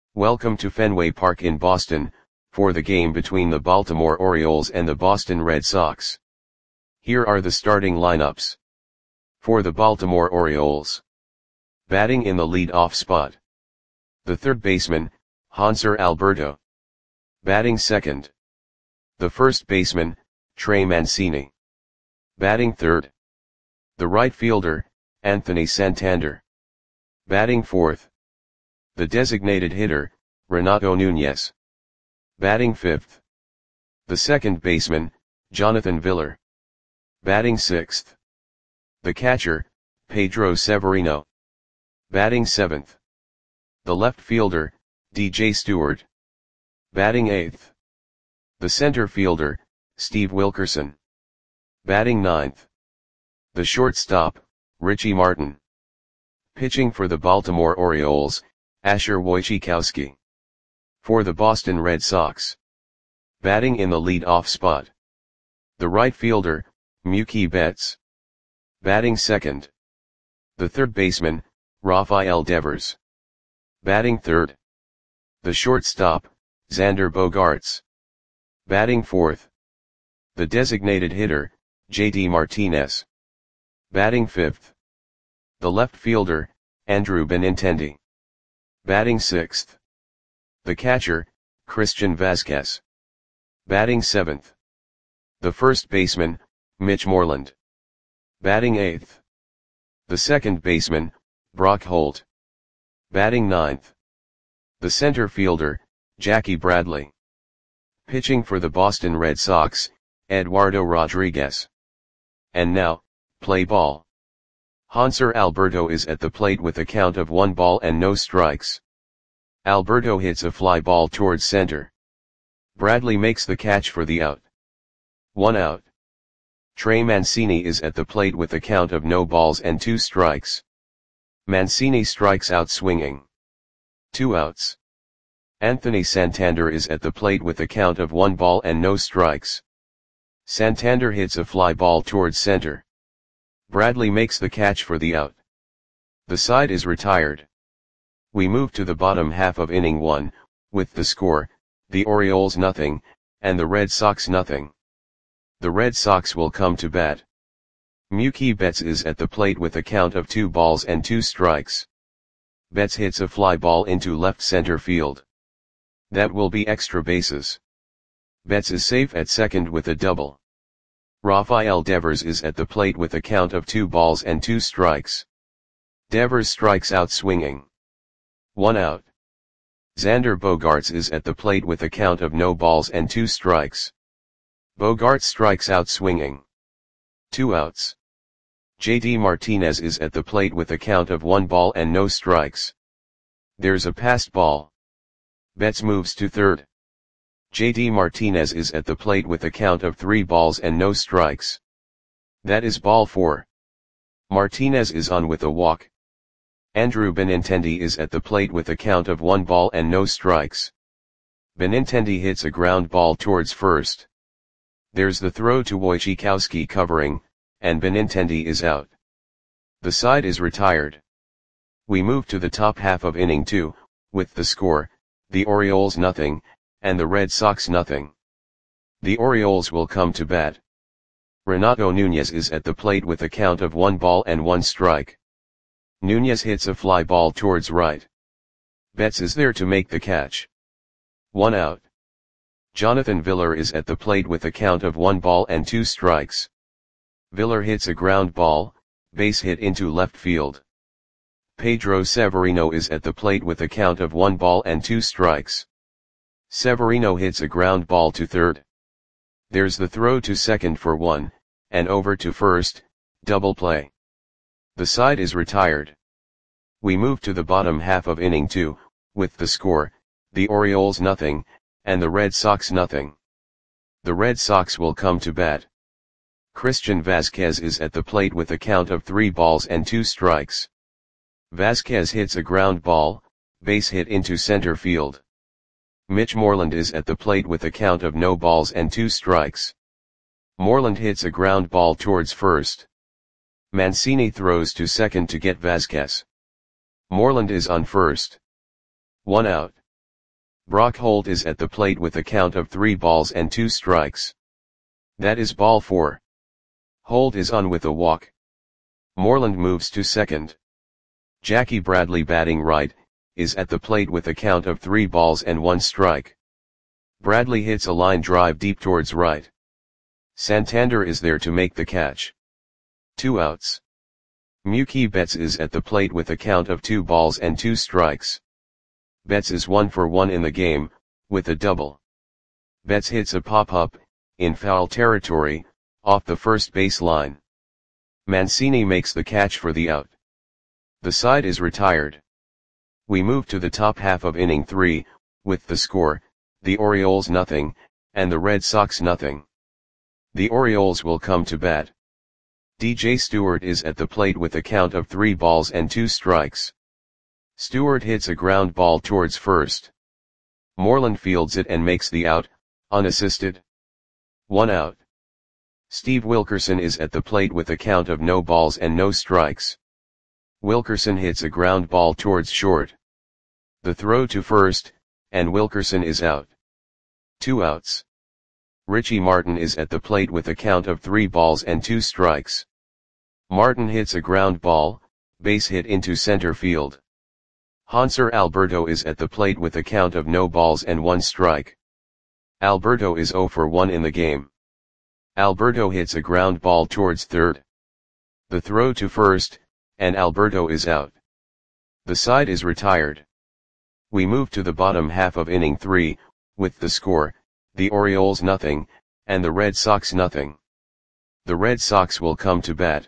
Welcome to Fenway Park in Boston, for the game between the Baltimore Orioles and the Boston Red Sox. Here are the starting lineups. For the Baltimore Orioles. Batting in the lead-off spot. The third baseman, Hanser Alberto. Batting second. The first baseman, Trey Mancini. Batting third. The right fielder, Anthony Santander. Batting fourth. The designated hitter, Renato Nunez. Batting fifth. The second baseman, Jonathan Villar. Batting sixth. The catcher, Pedro Severino. Batting seventh. The left fielder, DJ Stewart. Batting eighth. The center fielder, Steve Wilkerson. Batting ninth. The shortstop, Richie Martin. Pitching for the Baltimore Orioles, Asher Wojciechowski. For the Boston Red Sox. Batting in the lead-off spot. The right fielder, Mookie Betts. Batting second. The third baseman, Rafael Devers. Batting third. The shortstop, Xander Bogaerts. Batting fourth. The designated hitter, JD Martinez. Batting fifth. The left fielder, Andrew Benintendi. Batting sixth. The catcher, Christian Vazquez. Batting seventh. The first baseman, Mitch Moreland. Batting eighth. The second baseman, Brock Holt. Batting ninth. The center fielder, Jackie Bradley. Pitching for the Boston Red Sox, Eduardo Rodriguez. And now, play ball. Hanser Alberto is at the plate with a count of 1 ball and no strikes. Alberto hits a fly ball towards center. Bradley makes the catch for the out. 1 out. Trey Mancini is at the plate with a count of no balls and 2 strikes. Mancini strikes out swinging. 2 outs. Anthony Santander is at the plate with a count of 1 ball and no strikes. Santander hits a fly ball towards center. Bradley makes the catch for the out. The side is retired. We move to the bottom half of inning 1, with the score, the Orioles nothing, and the Red Sox nothing. The Red Sox will come to bat. Mookie Betts is at the plate with a count of 2 balls and 2 strikes. Betts hits a fly ball into left center field. That will be extra bases. Betts is safe at second with a double. Rafael Devers is at the plate with a count of 2 balls and 2 strikes. Devers strikes out swinging. 1 out. Xander Bogaerts is at the plate with a count of no balls and 2 strikes. Bogaerts strikes out swinging. 2 outs. JD Martinez is at the plate with a count of 1 ball and no strikes. There's a passed ball. Betts moves to third. JD Martinez is at the plate with a count of 3 balls and no strikes. That is ball 4. Martinez is on with a walk. Andrew Benintendi is at the plate with a count of 1 ball and no strikes. Benintendi hits a ground ball towards first. There's the throw to Wojciechowski covering, and Benintendi is out. The side is retired. We move to the top half of inning 2, with the score, the Orioles nothing, and the Red Sox nothing. The Orioles will come to bat. Renato Nunez is at the plate with a count of 1 ball and 1 strike. Nunez hits a fly ball towards right. Betts is there to make the catch. 1 out. Jonathan Villar is at the plate with a count of 1 ball and 2 strikes. Villar hits a ground ball, base hit into left field. Pedro Severino is at the plate with a count of 1 ball and 2 strikes. Severino hits a ground ball to third. There's the throw to second for 1, and over to first, double play. The side is retired. We move to the bottom half of inning 2, with the score, the Orioles nothing, and the Red Sox nothing. The Red Sox will come to bat. Christian Vazquez is at the plate with a count of 3 balls and 2 strikes. Vazquez hits a ground ball, base hit into center field. Mitch Moreland is at the plate with a count of no balls and 2 strikes. Moreland hits a ground ball towards first. Mancini throws to second to get Vazquez. Moreland is on first. 1 out. Brock Holt is at the plate with a count of 3 balls and 2 strikes. That is ball 4. Holt is on with a walk. Moreland moves to second. Jackie Bradley, batting right, is at the plate with a count of 3 balls and 1 strike. Bradley hits a line drive deep towards right. Santander is there to make the catch. 2 outs. Mookie Betts is at the plate with a count of 2 balls and 2 strikes. Betts is 1 for 1 in the game, with a double. Betts hits a pop-up, in foul territory, off the first base line. Mancini makes the catch for the out. The side is retired. We move to the top half of inning 3, with the score, the Orioles nothing, and the Red Sox nothing. The Orioles will come to bat. DJ Stewart is at the plate with a count of 3 balls and 2 strikes. Stewart hits a ground ball towards first. Moreland fields it and makes the out, unassisted. 1 out. Steve Wilkerson is at the plate with a count of no balls and no strikes. Wilkerson hits a ground ball towards short. The throw to first, and Wilkerson is out. 2 outs. Richie Martin is at the plate with a count of 3 balls and 2 strikes. Martin hits a ground ball, base hit into center field. Hanser Alberto is at the plate with a count of no balls and 1 strike. Alberto is 0 for 1 in the game. Alberto hits a ground ball towards third. The throw to first, and Alberto is out. The side is retired. We move to the bottom half of inning 3, with the score, the Orioles nothing, and the Red Sox nothing. The Red Sox will come to bat.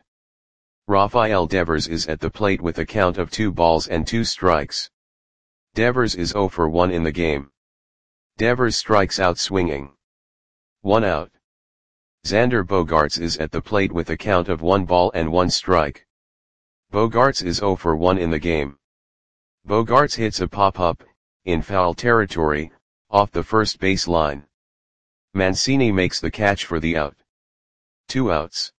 Rafael Devers is at the plate with a count of 2 balls and 2 strikes. Devers is 0 for 1 in the game. Devers strikes out swinging. 1 out. Xander Bogaerts is at the plate with a count of 1 ball and 1 strike. Bogaerts is 0 for 1 in the game. Bogaerts hits a pop-up, in foul territory, off the first base line. Mancini makes the catch for the out. 2 outs.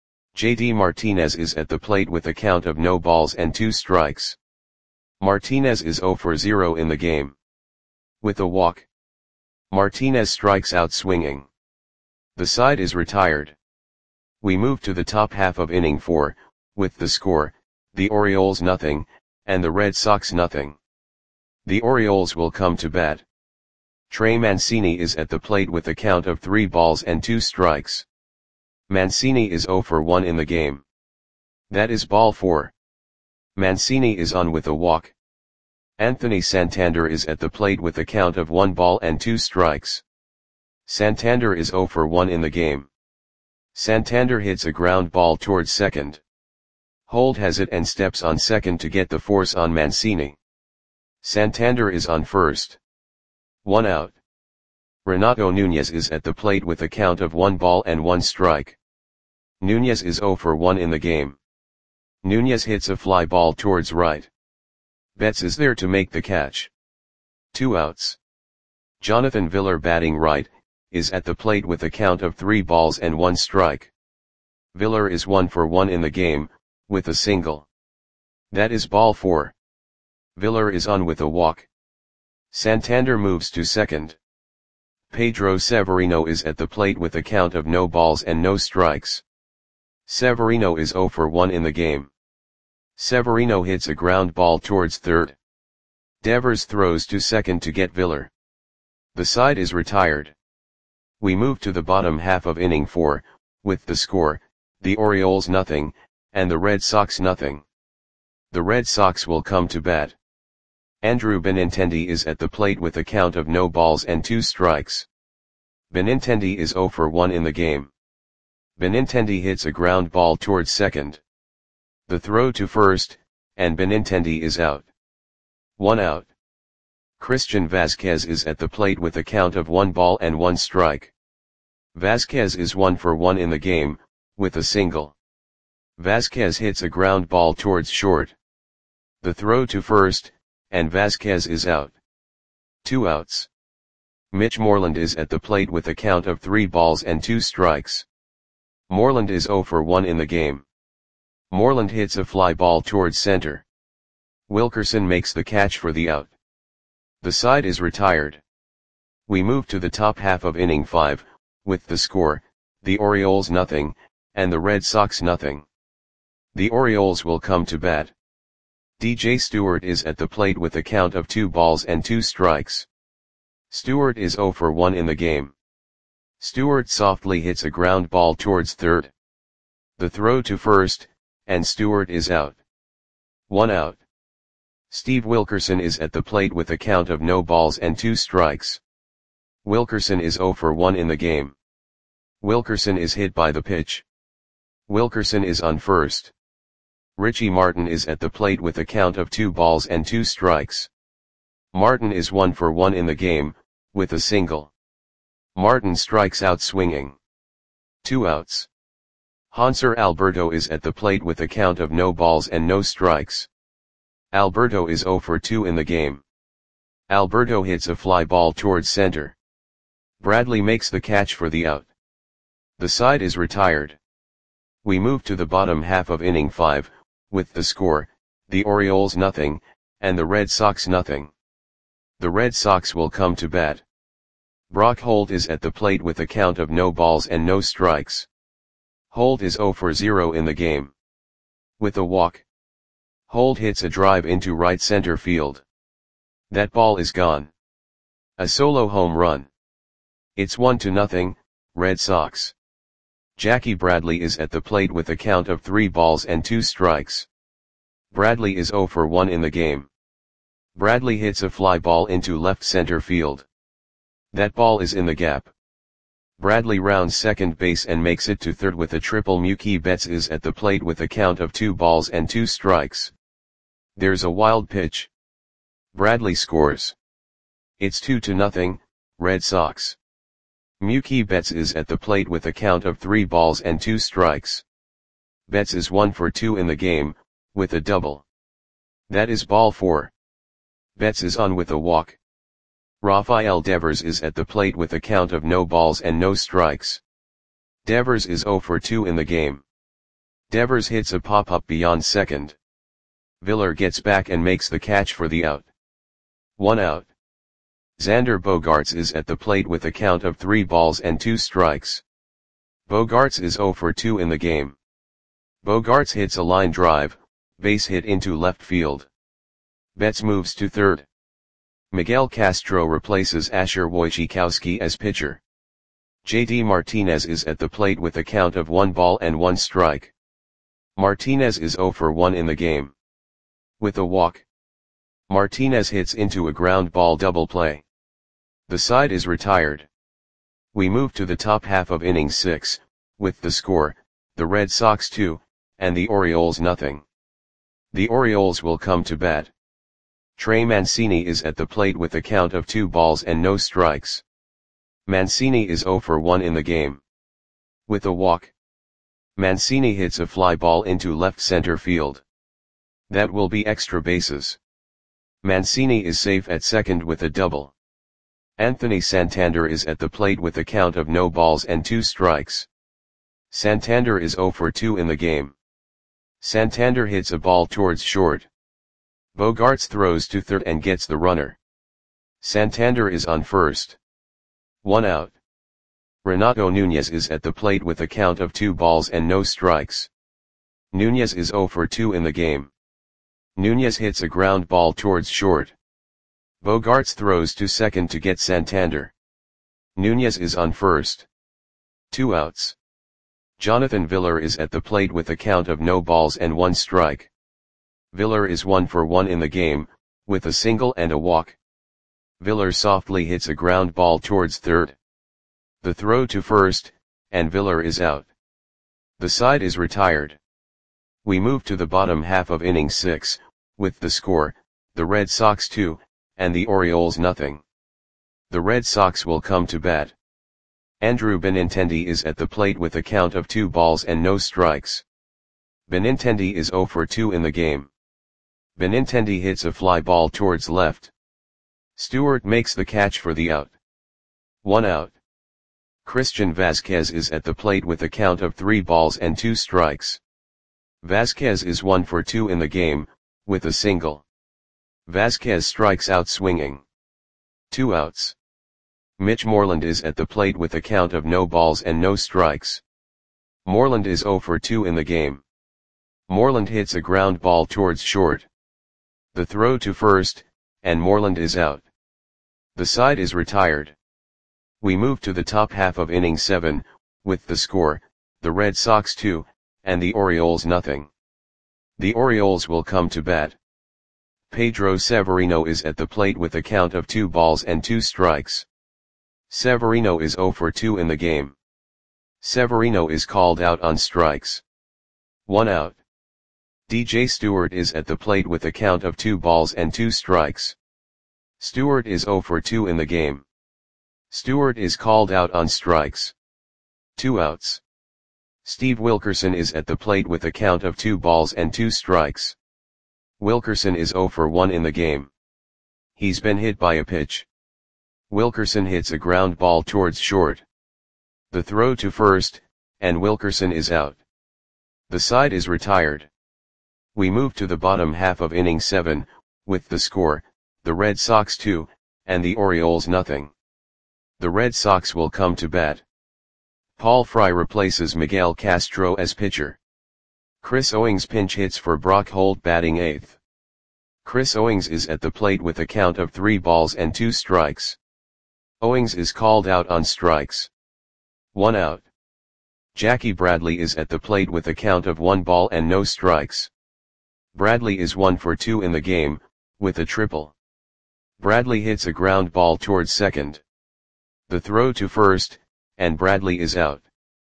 JD Martinez is at the plate with a count of no balls and 2 strikes. Martinez is 0 for 0 in the game. With a walk. Martinez strikes out swinging. The side is retired. We move to the top half of inning 4, with the score, the Orioles nothing, and the Red Sox nothing. The Orioles will come to bat. Trey Mancini is at the plate with a count of 3 balls and 2 strikes. Mancini is 0 for 1 in the game. That is ball 4. Mancini is on with a walk. Anthony Santander is at the plate with a count of 1 ball and 2 strikes. Santander is 0 for 1 in the game. Santander hits a ground ball towards second. Holt has it and steps on second to get the force on Mancini. Santander is on first. 1 out. Renato Nunez is at the plate with a count of 1 ball and 1 strike. Nunez is 0 for 1 in the game. Nunez hits a fly ball towards right. Betts is there to make the catch. 2 outs. Jonathan Villar, batting right, is at the plate with a count of 3 balls and 1 strike. Villar is 1 for 1 in the game, with a single. That is ball 4. Villar is on with a walk. Santander moves to second. Pedro Severino is at the plate with a count of no balls and no strikes. Severino is 0 for 1 in the game. Severino hits a ground ball towards third. Devers throws to second to get Villar. The side is retired. We move to the bottom half of inning 4, with the score, the Orioles nothing, and the Red Sox nothing. The Red Sox will come to bat. Andrew Benintendi is at the plate with a count of no balls and 2 strikes. Benintendi is 0 for 1 in the game. Benintendi hits a ground ball towards second. The throw to first, and Benintendi is out. 1 out. Christian Vazquez is at the plate with a count of 1 ball and 1 strike. Vazquez is 1 for 1 in the game, with a single. Vazquez hits a ground ball towards short. The throw to first, and Vazquez is out. 2 outs. Mitch Moreland is at the plate with a count of 3 balls and 2 strikes. Moreland is 0 for 1 in the game. Moreland hits a fly ball towards center. Wilkerson makes the catch for the out. The side is retired. We move to the top half of inning 5, with the score, the Orioles nothing, and the Red Sox nothing. The Orioles will come to bat. DJ Stewart is at the plate with a count of 2 balls and 2 strikes. Stewart is 0 for 1 in the game. Stewart softly hits a ground ball towards third. The throw to first, and Stewart is out. 1 out. Steve Wilkerson is at the plate with a count of no balls and 2 strikes. Wilkerson is 0 for 1 in the game. Wilkerson is hit by the pitch. Wilkerson is on first. Richie Martin is at the plate with a count of 2 balls and 2 strikes. Martin is 1 for 1 in the game, with a single. Martin strikes out swinging. 2 outs. Hanser Alberto is at the plate with a count of no balls and no strikes. Alberto is 0 for 2 in the game. Alberto hits a fly ball towards center. Bradley makes the catch for the out. The side is retired. We move to the bottom half of inning 5, with the score, the Orioles nothing, and the Red Sox nothing. The Red Sox will come to bat. Brock Holt is at the plate with a count of no balls and no strikes. Holt is 0 for 0 in the game. With a walk, Holt hits a drive into right center field. That ball is gone. A solo home run. It's 1-0, Red Sox. Jackie Bradley is at the plate with a count of 3 balls and 2 strikes. Bradley is 0 for 1 in the game. Bradley hits a fly ball into left center field. That ball is in the gap. Bradley rounds second base and makes it to third with a triple. Mookie Betts is at the plate with a count of 2 balls and 2 strikes. There's a wild pitch. Bradley scores. It's 2-0, Red Sox. Mookie Betts is at the plate with a count of 3 balls and 2 strikes. Betts is 1 for 2 in the game, with a double. That is ball 4. Betts is on with a walk. Rafael Devers is at the plate with a count of no balls and no strikes. Devers is 0 for 2 in the game. Devers hits a pop-up beyond second. Viller gets back and makes the catch for the out. 1 out. Xander Bogaerts is at the plate with a count of 3 balls and 2 strikes. Bogaerts is 0 for 2 in the game. Bogaerts hits a line drive, base hit into left field. Betts moves to third. Miguel Castro replaces Asher Wojciechowski as pitcher. JD Martinez is at the plate with a count of 1 ball and 1 strike. Martinez is 0 for 1 in the game. With a walk, Martinez hits into a ground ball double play. The side is retired. We move to the top half of inning 6, with the score, the Red Sox 2, and the Orioles nothing. The Orioles will come to bat. Trey Mancini is at the plate with a count of 2 balls and no strikes. Mancini is 0 for 1 in the game. With a walk, Mancini hits a fly ball into left center field. That will be extra bases. Mancini is safe at second with a double. Anthony Santander is at the plate with a count of no balls and 2 strikes. Santander is 0 for 2 in the game. Santander hits a ball towards short. Bogaerts throws to third and gets the runner. Santander is on first. 1 out. Renato Nunez is at the plate with a count of 2 balls and no strikes. Nunez is 0 for 2 in the game. Nunez hits a ground ball towards short. Bogaerts throws to second to get Santander. Nunez is on first. 2 outs. Jonathan Villar is at the plate with a count of no balls and 1 strike. Villar is 1 for 1 in the game, with a single and a walk. Villar softly hits a ground ball towards third. The throw to first, and Villar is out. The side is retired. We move to the bottom half of inning 6, with the score, the Red Sox 2, and the Orioles nothing. The Red Sox will come to bat. Andrew Benintendi is at the plate with a count of 2 balls and no strikes. Benintendi is 0 for 2 in the game. Benintendi hits a fly ball towards left. Stewart makes the catch for the out. 1 out. Christian Vazquez is at the plate with a count of 3 balls and 2 strikes. Vazquez is 1 for 2 in the game, with a single. Vazquez strikes out swinging. 2 outs. Mitch Moreland is at the plate with a count of no balls and no strikes. Moreland is 0 for 2 in the game. Moreland hits a ground ball towards short. The throw to first, and Moreland is out. The side is retired. We move to the top half of inning 7, with the score, the Red Sox 2, and the Orioles nothing. The Orioles will come to bat. Pedro Severino is at the plate with a count of 2 balls and 2 strikes. Severino is 0 for 2 in the game. Severino is called out on strikes. 1 out. DJ Stewart is at the plate with a count of 2 balls and 2 strikes. Stewart is 0 for 2 in the game. Stewart is called out on strikes. 2 outs. Steve Wilkerson is at the plate with a count of 2 balls and 2 strikes. Wilkerson is 0 for 1 in the game. He's been hit by a pitch. Wilkerson hits a ground ball towards short. The throw to first, and Wilkerson is out. The side is retired. We move to the bottom half of inning 7, with the score, the Red Sox 2, and the Orioles nothing. The Red Sox will come to bat. Paul Fry replaces Miguel Castro as pitcher. Chris Owings pinch hits for Brock Holt batting 8th. Chris Owings is at the plate with a count of 3 balls and 2 strikes. Owings is called out on strikes. 1 out. Jackie Bradley is at the plate with a count of 1 ball and no strikes. Bradley is 1 for 2 in the game, with a triple. Bradley hits a ground ball towards second. The throw to first, and Bradley is out.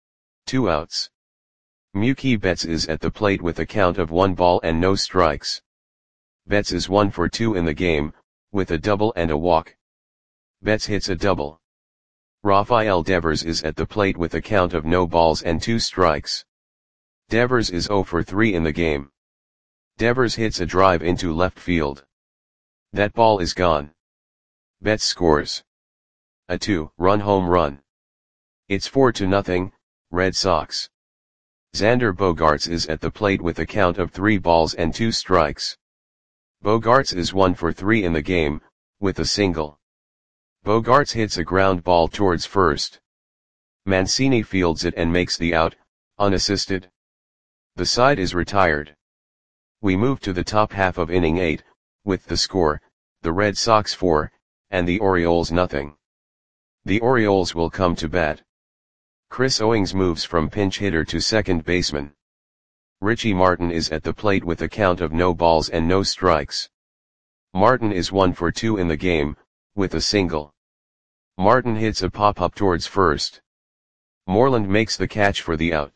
2 outs. Mookie Betts is at the plate with a count of 1 ball and no strikes. Betts is 1 for 2 in the game, with a double and a walk. Betts hits a double. Rafael Devers is at the plate with a count of no balls and 2 strikes. Devers is 0 for 3 in the game. Devers hits a drive into left field. That ball is gone. Betts scores a 2-run home run. It's 4-0, Red Sox. Xander Bogaerts is at the plate with a count of 3 balls and 2 strikes. Bogaerts is 1 for 3 in the game, with a single. Bogaerts hits a ground ball towards first. Mancini fields it and makes the out, unassisted. The side is retired. We move to the top half of inning 8, with the score, the Red Sox 4, and the Orioles nothing. The Orioles will come to bat. Chris Owings moves from pinch hitter to second baseman. Richie Martin is at the plate with a count of no balls and no strikes. Martin is 1 for 2 in the game, with a single. Martin hits a pop-up towards first. Moreland makes the catch for the out.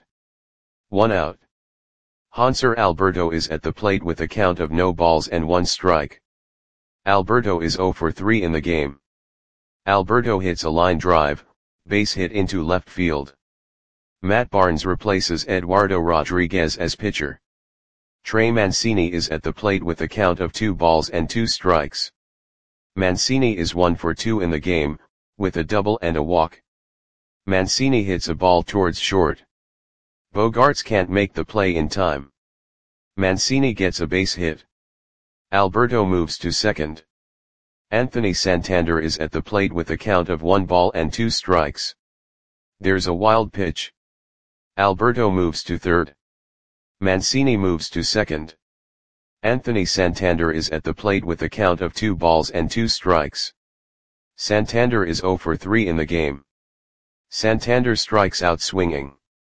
1 out. Hanser Alberto is at the plate with a count of no balls and 1 strike. Alberto is 0 for 3 in the game. Alberto hits a line drive, base hit into left field. Matt Barnes replaces Eduardo Rodriguez as pitcher. Trey Mancini is at the plate with a count of 2 balls and 2 strikes. Mancini is 1 for 2 in the game, with a double and a walk. Mancini hits a ball towards short. Bogaerts can't make the play in time. Mancini gets a base hit. Alberto moves to second. Anthony Santander is at the plate with a count of 1 ball and 2 strikes. There's a wild pitch. Alberto moves to third. Mancini moves to second. Anthony Santander is at the plate with a count of 2 balls and 2 strikes. Santander is 0 for 3 in the game. Santander strikes out swinging.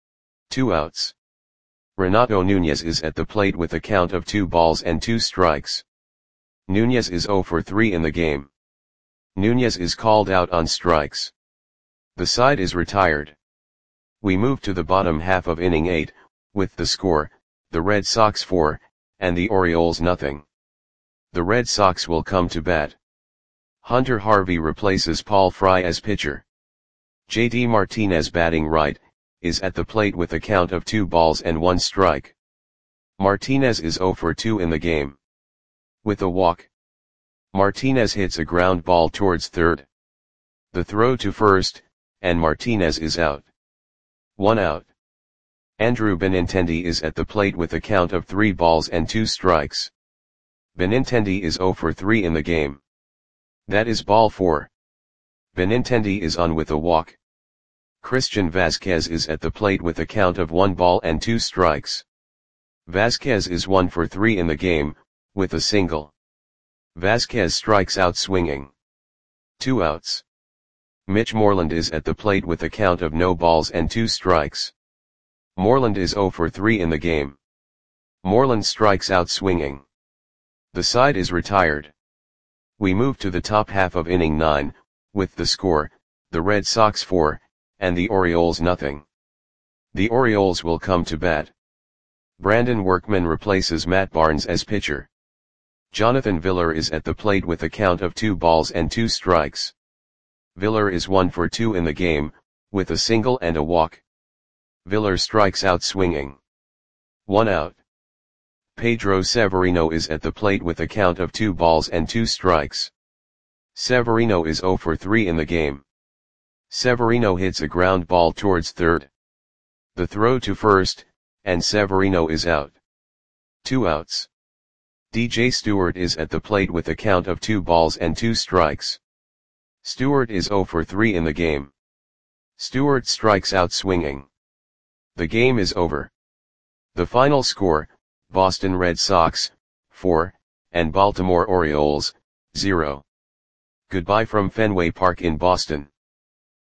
2 outs. Renato Nunez is at the plate with a count of 2 balls and 2 strikes. Nunez is 0 for 3 in the game. Nunez is called out on strikes. The side is retired. We move to the bottom half of inning 8, with the score, the Red Sox 4, and the Orioles nothing. The Red Sox will come to bat. Hunter Harvey replaces Paul Fry as pitcher. JD Martinez batting right, is at the plate with a count of 2 balls and 1 strike. Martinez is 0 for 2 in the game. With a walk. Martinez hits a ground ball towards third. The throw to first, and Martinez is out. 1 out. Andrew Benintendi is at the plate with a count of 3 balls and 2 strikes. Benintendi is 0 for 3 in the game. That is ball 4. Benintendi is on with a walk. Christian Vasquez is at the plate with a count of 1 ball and 2 strikes. Vasquez is 1 for 3 in the game, with a single. Vasquez strikes out swinging. 2 outs. Mitch Moreland is at the plate with a count of no balls and 2 strikes. Moreland is 0 for 3 in the game. Moreland strikes out swinging. The side is retired. We move to the top half of inning 9, with the score, the Red Sox 4, and the Orioles nothing. The Orioles will come to bat. Brandon Workman replaces Matt Barnes as pitcher. Jonathan Villar is at the plate with a count of 2 balls and 2 strikes. Villar is 1 for 2 in the game, with a single and a walk. Villar strikes out swinging. 1 out. Pedro Severino is at the plate with a count of 2 balls and 2 strikes. Severino is 0 for 3 in the game. Severino hits a ground ball towards third. The throw to first, and Severino is out. 2 outs. DJ Stewart is at the plate with a count of 2 balls and 2 strikes. Stewart is 0 for 3 in the game. Stewart strikes out swinging. The game is over. The final score, Boston Red Sox, 4, and Baltimore Orioles, 0. Goodbye from Fenway Park in Boston.